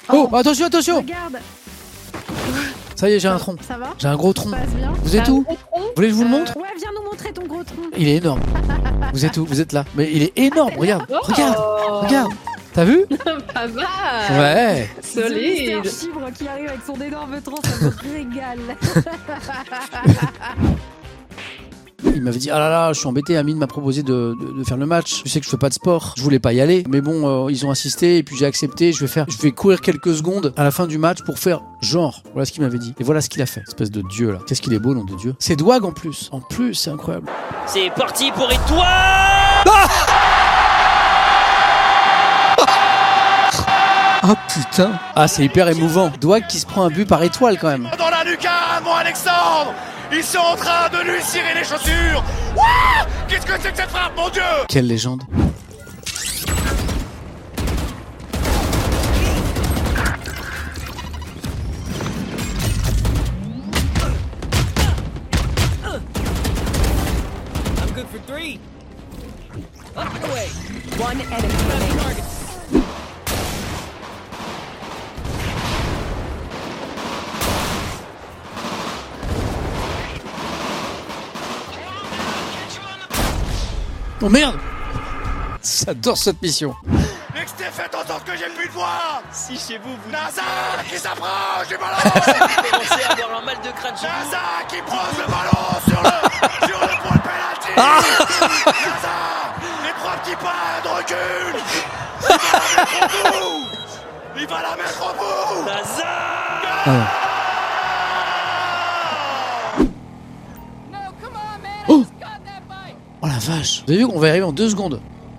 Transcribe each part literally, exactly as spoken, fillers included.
Oh, oh attention, attention. Regarde. Ça y est, j'ai un tronc. Ça va? J'ai un gros tronc. Ça passe bien. Vous êtes où? Vous voulez que je vous le montre? Euh, Ouais, viens nous montrer ton gros tronc. Il est énorme. Vous êtes où? Vous êtes là. Mais il est énorme, regarde. Oh. Regarde, regarde. T'as vu? Pas mal. Ouais. Solide. mister Chibre qui arrive avec son énorme tronc, ça me régale. Il m'avait dit, ah là là, je suis embêté, Amine m'a proposé de, de, de faire le match. Je sais que je fais pas de sport, je voulais pas y aller. Mais bon, euh, ils ont insisté et puis j'ai accepté. Je vais faire, je vais courir quelques secondes à la fin du match pour faire genre. Voilà ce qu'il m'avait dit. Et voilà ce qu'il a fait. Espèce de dieu là. Qu'est-ce qu'il est beau, nom de dieu. C'est Douag en plus. En plus, c'est incroyable. C'est parti pour Étoile. Ah Oh putain. Ah, c'est hyper émouvant. Douag qui se prend un but par Étoile quand même. Dans la lucarne, mon Alexandre. Ils sont en train de lui cirer les chaussures. Ouah, qu'est-ce que c'est que cette frappe, mon Dieu? Quelle légende. I'm good for three. Up and away. One enemy remaining. Oh merde. J'adore cette mission. Nexté, faites en sorte que j'ai plus de voix. Si chez vous, vous NASA qui s'approche du ballon. commencez à avoir un mal de crâne chez vous. NASA qui pose le ballon sur le, sur le point de pénalty. NASA, les trois petits pas de recul. Il va la mettre au bout. Il va la mettre au bout. NASA. Ah. Oh. Oh la vache. Vous avez vu qu'on va y arriver en deux secondes.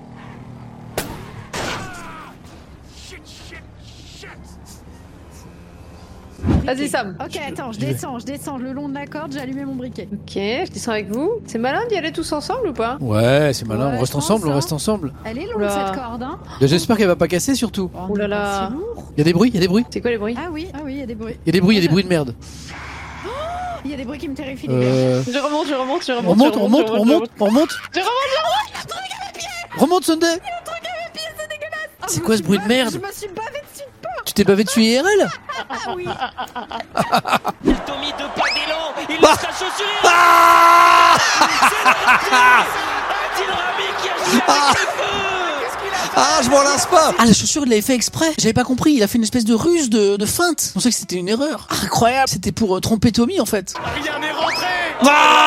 Vas-y Sam. Ok, attends, je descends, je descends le long de la corde, j'ai allumé mon briquet. Ok, je descends avec vous. C'est malin d'y aller tous ensemble ou pas? Ouais, c'est malin. Ouais, on reste je pense, ensemble, on hein. reste ensemble. Elle est longue Oula. cette corde, hein. J'espère qu'elle va pas casser surtout. Oh, Ouh là non, là. c'est lourd. Il y a des bruits, il y a des bruits. C'est quoi les bruits? Ah oui, ah oui, il y a des bruits. Il y a des bruits, il y a des bruits de merde. Il y a des bruits qui me terrifient, les gars. Euh... Je remonte, je remonte, je On remonte. remonte, on remonte, on remonte, on remonte. Je remonte, Remonte Sunday. Ah, c'est je quoi me ce suis bruit de bavé- merde? Je me suis bavé dessus de peur. Tu t'es bavé dessus I R L? Ah oui. Il Tommy de pas d'élan. Il laisse sa chaussure. Ah Adil Rami qui a joué avec le feu. Ah, je m'en lasse pas. Ah, la chaussure, il l'avait fait exprès. J'avais pas compris. Il a fait une espèce de ruse de, de feinte. Je pensais que c'était une erreur. Ah, incroyable. C'était pour euh, tromper Tommy, en fait. Rien n'est rentré. Ah,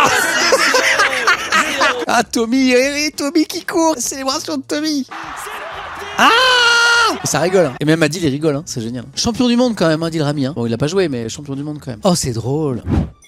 ah Tommy, eh, Tommy qui court. Célébration de Tommy. Ah, et ça rigole. Hein. Et même Adil, il rigole. Hein. C'est génial. Champion du monde quand même, Adil Rami. Hein. Bon, il a pas joué, mais champion du monde quand même. Oh, c'est drôle.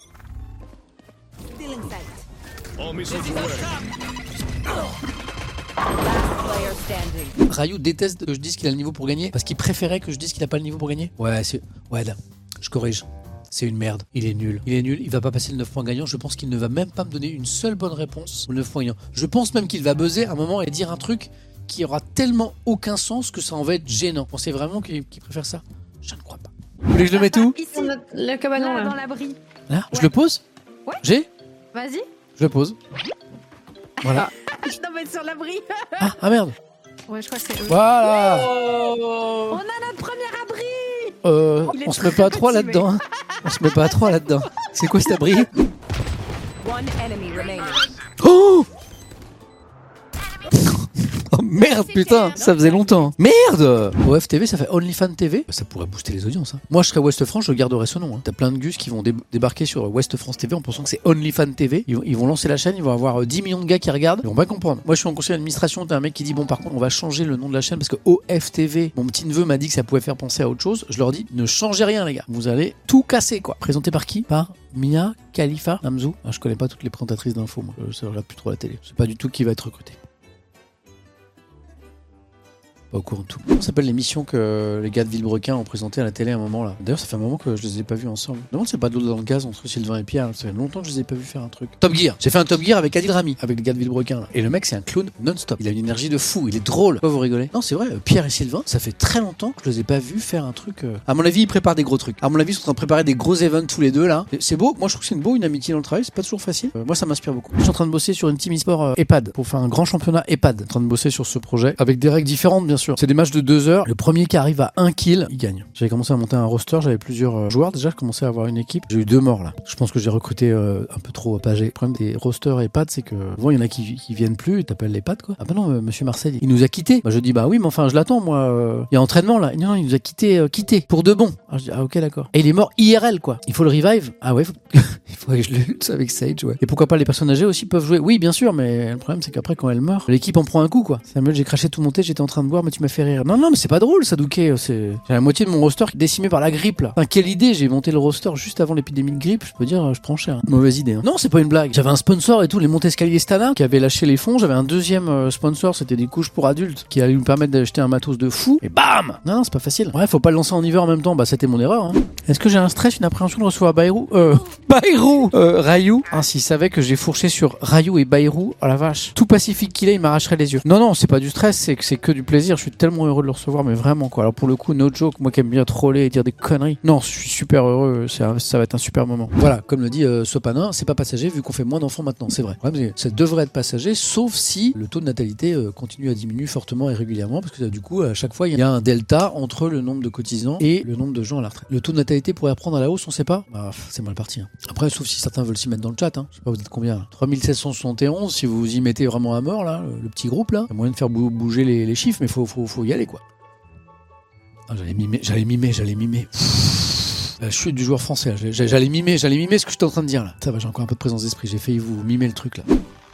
Player standing. Rayou déteste que je dise qu'il a le niveau pour gagner parce qu'il préférait que je dise qu'il a pas le niveau pour gagner. Ouais, c'est... Ouais, là, je corrige. C'est une merde. Il est nul. Il est nul. Il va pas passer le neuf points gagnant. Je pense qu'il ne va même pas me donner une seule bonne réponse au neuf points gagnant. Je pense même qu'il va buzzer à un moment et dire un truc qui aura tellement aucun sens que ça en va être gênant. Vous pensez vraiment qu'il qu'il préfère ça? Je ne crois pas. Vous voulez que je le mette où? Ici, on a le cabanon là, là. dans l'abri. Là? Je Ouais. le pose? Ouais. J'ai? Vas-y. Je le pose. Voilà. Non, mais sur l'abri. Ah, ah merde. Ouais, je crois que c'est eux. Voilà. Oh. On a notre premier abri. Euh, Il est on se met très pas à trois motivé. là-dedans. Hein. On se met pas à trois là-dedans. C'est quoi cet abri? One enemy remaining. Oh! Oh merde, putain, ça faisait longtemps. Merde! O F T V, ça fait OnlyFans T V. Ça pourrait booster les audiences. Hein. Moi, je serais West France, je garderais ce nom. Hein. T'as plein de gus qui vont dé- débarquer sur West France T V en pensant que c'est OnlyFans T V. Ils vont, ils vont lancer la chaîne, ils vont avoir euh, dix millions de gars qui regardent. Ils vont pas comprendre. Moi, je suis en conseil d'administration. T'as un mec qui dit bon, par contre, on va changer le nom de la chaîne parce que O F T V, mon petit neveu m'a dit que ça pouvait faire penser à autre chose. Je leur dis ne changez rien, les gars. Vous allez tout casser, quoi. Présenté par qui? Par Mia Khalifa Namzou. Ah, je connais pas toutes les présentatrices d'infos, moi. Je regarde plus trop la télé. C'est pas du tout qui va être recruté. Pas au courant de tout. Ça s'appelle l'émission que les gars de Villebrequin ont présenté à la télé à un moment là. D'ailleurs, ça fait un moment que je les ai pas vus ensemble. Non, c'est pas de l'eau dans le gaz entre Sylvain et Pierre. Ça fait longtemps que je les ai pas vus faire un truc. Top Gear. J'ai fait un Top Gear avec Adil Rami, avec les gars de Villebrequin. Là. Et le mec, c'est un clown non-stop. Il a une énergie de fou. Il est drôle. Pourquoi vous rigolez? Non, c'est vrai. Pierre et Sylvain, ça fait très longtemps que je les ai pas vus faire un truc. Euh... À mon avis, ils préparent des gros trucs. À mon avis, ils sont en train de préparer des gros events tous les deux là. C'est beau. Moi, je trouve que c'est une beau une amitié dans le travail. C'est pas toujours facile. Euh, moi, ça m'inspire beaucoup. Je suis en train de bosser sur une team e-sport euh, EHPAD pour faire un grand championnat EHPAD. En train de bosser sur ce projet avec des règles différentes, bien sûr. C'est des matchs de deux heures. Le premier qui arrive à un kill, il gagne. J'avais commencé à monter un roster, j'avais plusieurs euh, joueurs. Déjà, je commençais à avoir une équipe. J'ai eu deux morts là. Je pense que j'ai recruté euh, un peu trop pagé. Le problème des rosters et pads, c'est que souvent il y en a qui, qui viennent plus, ils t'appellent les pads quoi. Ah bah non, euh, monsieur Marcel, il nous a quittés. Bah je dis bah oui, mais enfin je l'attends moi. Euh... Il y a entraînement là. Non, il nous a quittés, euh, quittés pour de bon. Ah je dis ah ok d'accord. Et il est mort I R L quoi. Il faut le revive. Ah ouais, faut... il faudrait que je le lutte avec Sage ouais. Et pourquoi pas les personnes âgées aussi peuvent jouer. Oui bien sûr, mais le problème c'est qu'après quand elle meurt, l'équipe en prend un coup quoi. Samuel, j'ai craché tout mon thé, j'étais en train de boire, mais tu m'as fait rire. Non non, mais c'est pas drôle Sadouké. C'est j'ai la moitié de mon roster qui est décimé par la grippe là. Enfin, quelle idée, j'ai monté le roster juste avant l'épidémie de grippe. Je peux dire, je prends cher. Mauvaise idée. Hein. Non, c'est pas une blague. J'avais un sponsor et tout, les Montescalier Stana qui avait lâché les fonds. J'avais un deuxième euh, sponsor, c'était des couches pour adultes qui allait nous permettre d'acheter un matos de fou. Et bam. Non non, c'est pas facile. Ouais, faut pas le lancer en hiver en même temps. Bah c'était mon erreur. Hein. Est-ce que j'ai un stress, une appréhension de recevoir Bayrou Euh Bayrou euh, Rayou. Ah s'il savait que j'ai fourché sur Rayou et Bayrou, oh la vache. Tout Pacifique qu'il est, il m'arracherait les yeux. Non non, c'est pas du stress, c'est que c'est que du plaisir. Je suis tellement heureux de le recevoir, mais vraiment quoi. Alors pour le coup, no joke, moi qui aime bien troller et dire des conneries. Non, je suis super heureux. Un, ça va être un super moment. Voilà, comme le dit euh, Sopanin, c'est pas passager vu qu'on fait moins d'enfants maintenant. C'est vrai. Le problème, c'est que ça devrait être passager, sauf si le taux de natalité euh, continue à diminuer fortement et régulièrement, parce que euh, du coup, à chaque fois, il y a un delta entre le nombre de cotisants et le nombre de gens à la retraite. Le taux de natalité pourrait reprendre à la hausse, on sait pas. Bah, c'est mal parti. Hein. Après, sauf si certains veulent s'y mettre dans le chat. Hein. Je sais pas, vous êtes combien trois mille sept cent soixante et onze, si vous y mettez vraiment à mort, là, le, le petit groupe, là. Il y a moyen de faire bou- bouger les, les chiffres, mais faut, faut, faut y aller, quoi. Ah, j'allais mimer, j'allais mimer, j'allais mimer. La chute du joueur français, j'allais mimer, j'allais mimer ce que j'étais en train de dire là. Ça va, j'ai encore un peu de présence d'esprit, j'ai failli vous mimer le truc là.